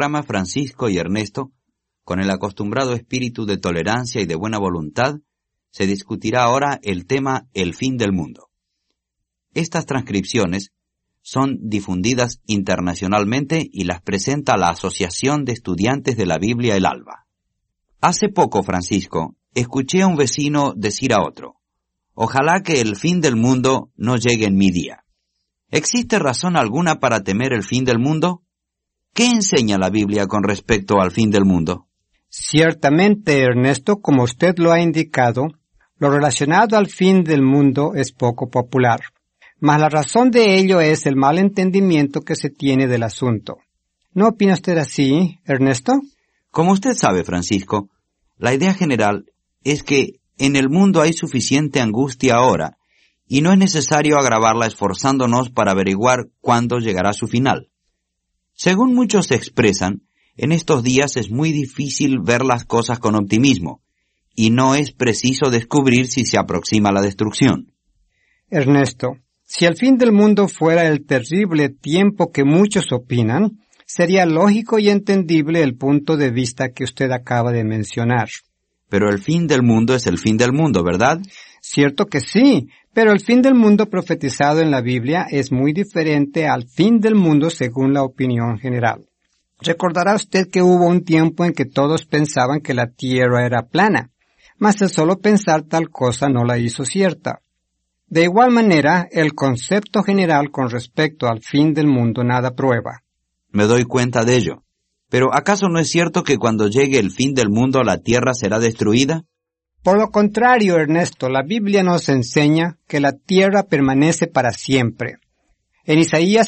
programa Francisco y Ernesto, con el acostumbrado espíritu de tolerancia y de buena voluntad, se discutirá ahora el tema El fin del mundo. Estas transcripciones son difundidas internacionalmente y las presenta la Asociación de Estudiantes de la Biblia El Alba. Hace poco, Francisco, escuché a un vecino decir a otro: ojalá que el fin del mundo no llegue en mi día. ¿Existe razón alguna para temer el fin del mundo? ¿Qué enseña la Biblia con respecto al fin del mundo? Ciertamente, Ernesto, como usted lo ha indicado, lo relacionado al fin del mundo es poco popular. Mas la razón de ello es el mal entendimiento que se tiene del asunto. ¿No opina usted así, Ernesto? Como usted sabe, Francisco, la idea general es que en el mundo hay suficiente angustia ahora, y no es necesario agravarla esforzándonos para averiguar cuándo llegará su final. Según muchos se expresan, en estos días es muy difícil ver las cosas con optimismo, y no es preciso descubrir si se aproxima la destrucción. Ernesto, si el fin del mundo fuera el terrible tiempo que muchos opinan, sería lógico y entendible el punto de vista que usted acaba de mencionar. Pero el fin del mundo es el fin del mundo, ¿verdad? Cierto que sí, pero el fin del mundo profetizado en la Biblia es muy diferente al fin del mundo según la opinión general. Recordará usted que hubo un tiempo en que todos pensaban que la tierra era plana, mas el solo pensar tal cosa no la hizo cierta. De igual manera, el concepto general con respecto al fin del mundo nada prueba. Me doy cuenta de ello. Pero ¿acaso no es cierto que cuando llegue el fin del mundo la tierra será destruida? Por lo contrario, Ernesto, la Biblia nos enseña que la tierra permanece para siempre. En Isaías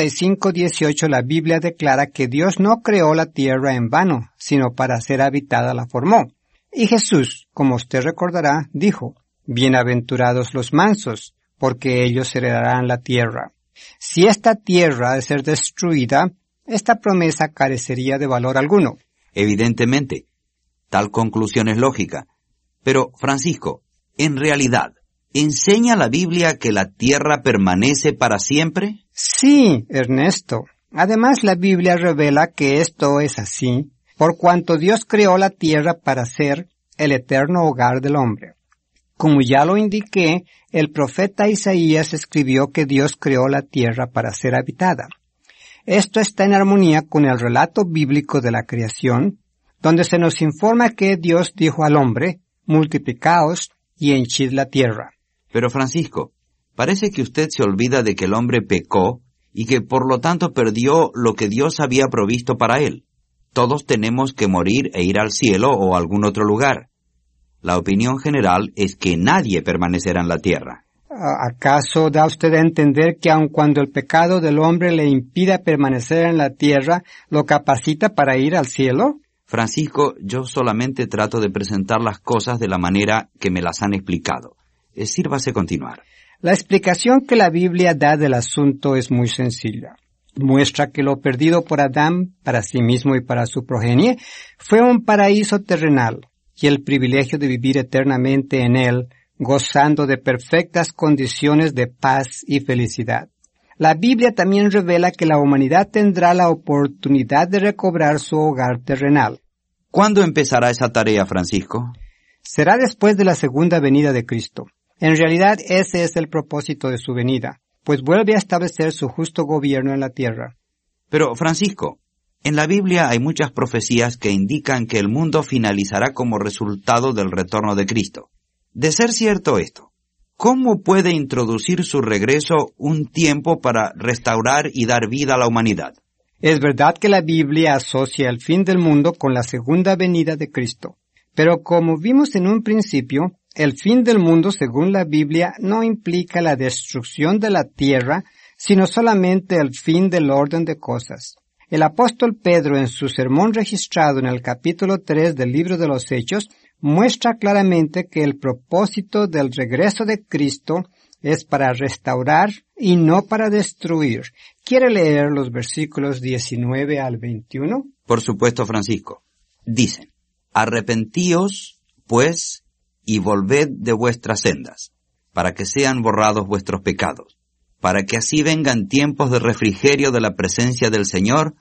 45:18 la Biblia declara que Dios no creó la tierra en vano, sino para ser habitada la formó. Y Jesús, como usted recordará, dijo: bienaventurados los mansos, porque ellos heredarán la tierra. Si esta tierra ha de ser destruida, esta promesa carecería de valor alguno. Evidentemente, tal conclusión es lógica. Pero, Francisco, en realidad, ¿enseña la Biblia que la tierra permanece para siempre? Sí, Ernesto. Además, la Biblia revela que esto es así, por cuanto Dios creó la tierra para ser el eterno hogar del hombre. Como ya lo indiqué, el profeta Isaías escribió que Dios creó la tierra para ser habitada. Esto está en armonía con el relato bíblico de la creación, donde se nos informa que Dios dijo al hombre: multiplicaos y henchid la tierra. Pero Francisco, parece que usted se olvida de que el hombre pecó y que por lo tanto perdió lo que Dios había provisto para él. Todos tenemos que morir e ir al cielo o a algún otro lugar. La opinión general es que nadie permanecerá en la tierra. ¿Acaso da usted a entender que aun cuando el pecado del hombre le impida permanecer en la tierra, lo capacita para ir al cielo? Francisco, yo solamente trato de presentar las cosas de la manera que me las han explicado. Sírvase continuar. La explicación que la Biblia da del asunto es muy sencilla. Muestra que lo perdido por Adán, para sí mismo y para su progenie, fue un paraíso terrenal, y el privilegio de vivir eternamente en él, gozando de perfectas condiciones de paz y felicidad. La Biblia también revela que la humanidad tendrá la oportunidad de recobrar su hogar terrenal. ¿Cuándo empezará esa tarea, Francisco? Será después de la segunda venida de Cristo. En realidad ese es el propósito de su venida, pues vuelve a establecer su justo gobierno en la tierra. Pero, Francisco, en la Biblia hay muchas profecías que indican que el mundo finalizará como resultado del retorno de Cristo. De ser cierto esto, ¿cómo puede introducir su regreso un tiempo para restaurar y dar vida a la humanidad? Es verdad que la Biblia asocia el fin del mundo con la segunda venida de Cristo. Pero como vimos en un principio, el fin del mundo según la Biblia no implica la destrucción de la tierra, sino solamente el fin del orden de cosas. El apóstol Pedro, en su sermón registrado en el capítulo 3 del libro de los Hechos, muestra claramente que el propósito del regreso de Cristo es para restaurar y no para destruir. ¿Quiere leer los versículos 19 al 21? Por supuesto, Francisco. Dicen: arrepentíos, pues, y volved de vuestras sendas, para que sean borrados vuestros pecados, para que así vengan tiempos de refrigerio de la presencia del Señor,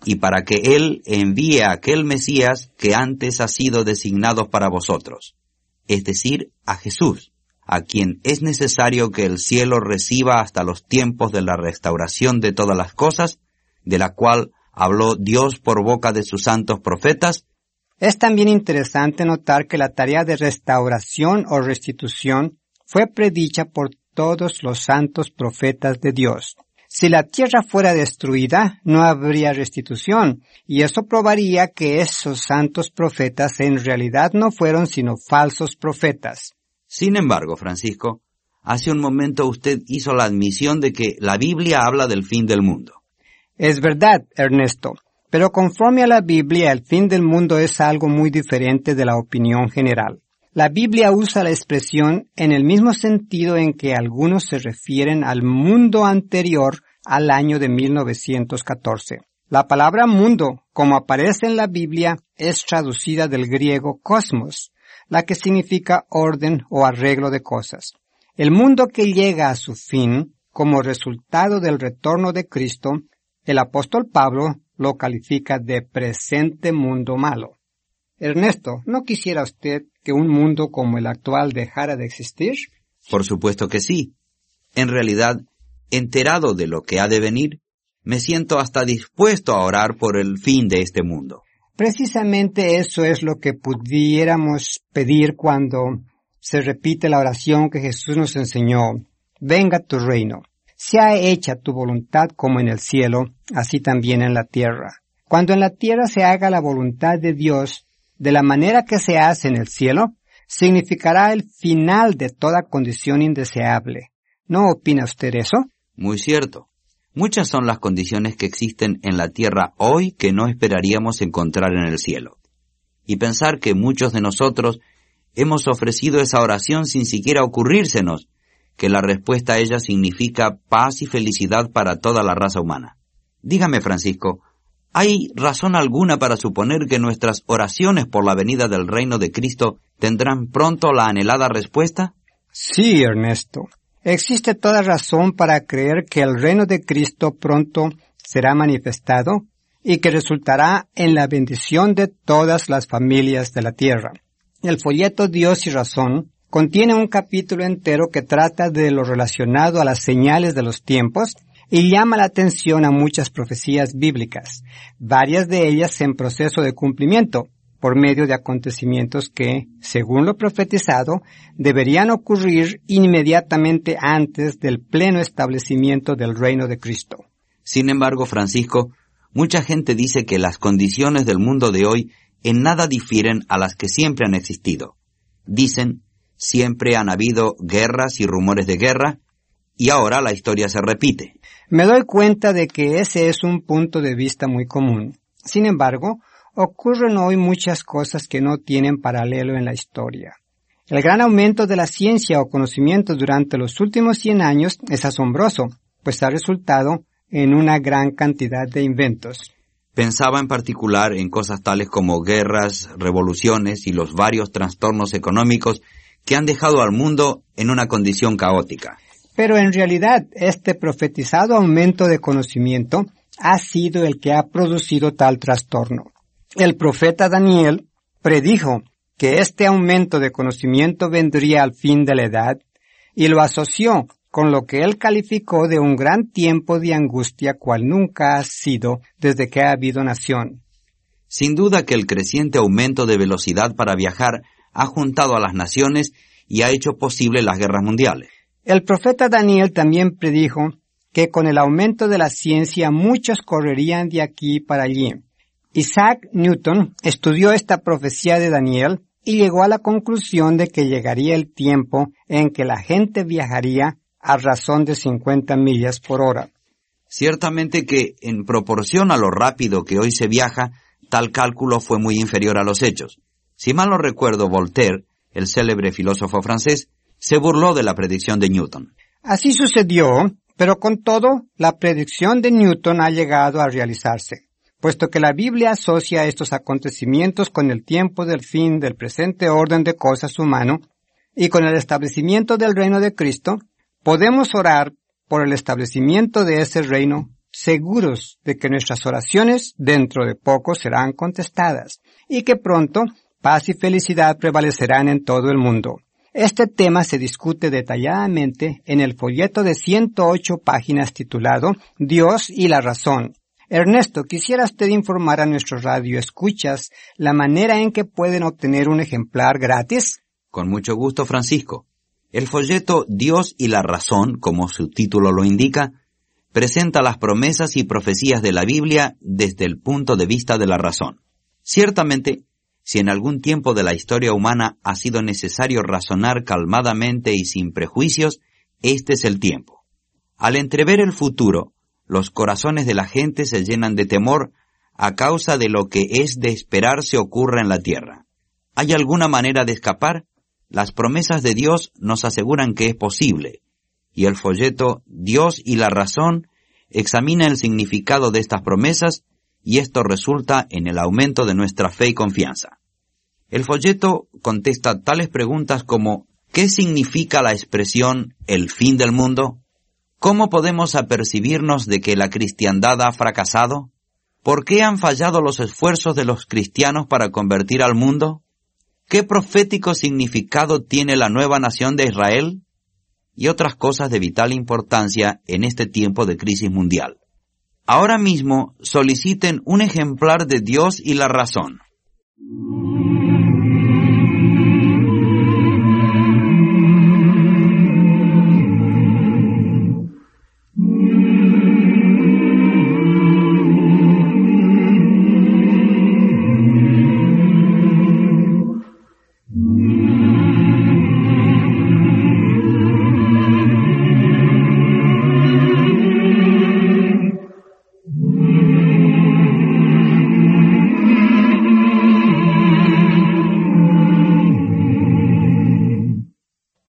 y para que Él envíe a aquel Mesías que antes ha sido designado para vosotros, es decir, a Jesús, a quien es necesario que el cielo reciba hasta los tiempos de la restauración de todas las cosas, de la cual habló Dios por boca de sus santos profetas. Es también interesante notar que la tarea de restauración o restitución fue predicha por todos los santos profetas de Dios. Si la tierra fuera destruida, no habría restitución, y eso probaría que esos santos profetas en realidad no fueron sino falsos profetas. Sin embargo, Francisco, hace un momento usted hizo la admisión de que la Biblia habla del fin del mundo. Es verdad, Ernesto, pero conforme a la Biblia, el fin del mundo es algo muy diferente de la opinión general. La Biblia usa la expresión en el mismo sentido en que algunos se refieren al mundo anterior al año de 1914. La palabra mundo, como aparece en la Biblia, es traducida del griego cosmos, la que significa orden o arreglo de cosas. El mundo que llega a su fin, como resultado del retorno de Cristo, el apóstol Pablo lo califica de presente mundo malo. Ernesto, ¿no quisiera usted que un mundo como el actual dejara de existir? Por supuesto que sí. En realidad, enterado de lo que ha de venir, me siento hasta dispuesto a orar por el fin de este mundo. Precisamente eso es lo que pudiéramos pedir cuando se repite la oración que Jesús nos enseñó. Venga tu reino. Sea hecha tu voluntad como en el cielo, así también en la tierra. Cuando en la tierra se haga la voluntad de Dios, de la manera que se hace en el cielo, significará el final de toda condición indeseable. ¿No opina usted eso? Muy cierto. Muchas son las condiciones que existen en la tierra hoy que no esperaríamos encontrar en el cielo. Y pensar que muchos de nosotros hemos ofrecido esa oración sin siquiera ocurrírsenos, que la respuesta a ella significa paz y felicidad para toda la raza humana. Dígame, Francisco, ¿hay razón alguna para suponer que nuestras oraciones por la venida del reino de Cristo tendrán pronto la anhelada respuesta? Sí, Ernesto. Existe toda razón para creer que el reino de Cristo pronto será manifestado y que resultará en la bendición de todas las familias de la tierra. El folleto Dios y Razón contiene un capítulo entero que trata de lo relacionado a las señales de los tiempos y llama la atención a muchas profecías bíblicas, varias de ellas en proceso de cumplimiento, por medio de acontecimientos que, según lo profetizado, deberían ocurrir inmediatamente antes del pleno establecimiento del reino de Cristo. Sin embargo, Francisco, mucha gente dice que las condiciones del mundo de hoy en nada difieren a las que siempre han existido. Dicen, siempre han habido guerras y rumores de guerra, y ahora la historia se repite. Me doy cuenta de que ese es un punto de vista muy común. Sin embargo, ocurren hoy muchas cosas que no tienen paralelo en la historia. El gran aumento de la ciencia o conocimiento durante los últimos 100 años es asombroso, pues ha resultado en una gran cantidad de inventos. Pensaba en particular en cosas tales como guerras, revoluciones y los varios trastornos económicos que han dejado al mundo en una condición caótica. Pero en realidad, este profetizado aumento de conocimiento ha sido el que ha producido tal trastorno. El profeta Daniel predijo que este aumento de conocimiento vendría al fin de la edad y lo asoció con lo que él calificó de un gran tiempo de angustia cual nunca ha sido desde que ha habido nación. Sin duda que el creciente aumento de velocidad para viajar ha juntado a las naciones y ha hecho posible las guerras mundiales. El profeta Daniel también predijo que con el aumento de la ciencia muchos correrían de aquí para allí. Isaac Newton estudió esta profecía de Daniel y llegó a la conclusión de que llegaría el tiempo en que la gente viajaría a razón de 50 millas por hora. Ciertamente que, en proporción a lo rápido que hoy se viaja, tal cálculo fue muy inferior a los hechos. Si mal no recuerdo, Voltaire, el célebre filósofo francés, se burló de la predicción de Newton. Así sucedió, pero con todo, la predicción de Newton ha llegado a realizarse. Puesto que la Biblia asocia estos acontecimientos con el tiempo del fin del presente orden de cosas humano y con el establecimiento del reino de Cristo, podemos orar por el establecimiento de ese reino seguros de que nuestras oraciones dentro de poco serán contestadas y que pronto paz y felicidad prevalecerán en todo el mundo. Este tema se discute detalladamente en el folleto de 108 páginas titulado Dios y la razón. Ernesto, ¿quisiera usted informar a nuestros radioescuchas la manera en que pueden obtener un ejemplar gratis? Con mucho gusto, Francisco. El folleto Dios y la razón, como su título lo indica, presenta las promesas y profecías de la Biblia desde el punto de vista de la razón. Ciertamente, si en algún tiempo de la historia humana ha sido necesario razonar calmadamente y sin prejuicios, este es el tiempo. Al entrever el futuro, los corazones de la gente se llenan de temor a causa de lo que es de esperarse ocurra en la tierra. ¿Hay alguna manera de escapar? Las promesas de Dios nos aseguran que es posible, y el folleto Dios y la razón examina el significado de estas promesas, y esto resulta en el aumento de nuestra fe y confianza. El folleto contesta tales preguntas como ¿qué significa la expresión el fin del mundo? ¿Cómo podemos apercibirnos de que la cristiandad ha fracasado? ¿Por qué han fallado los esfuerzos de los cristianos para convertir al mundo? ¿Qué profético significado tiene la nueva nación de Israel? Y otras cosas de vital importancia en este tiempo de crisis mundial. Ahora mismo soliciten un ejemplar de Dios y la razón.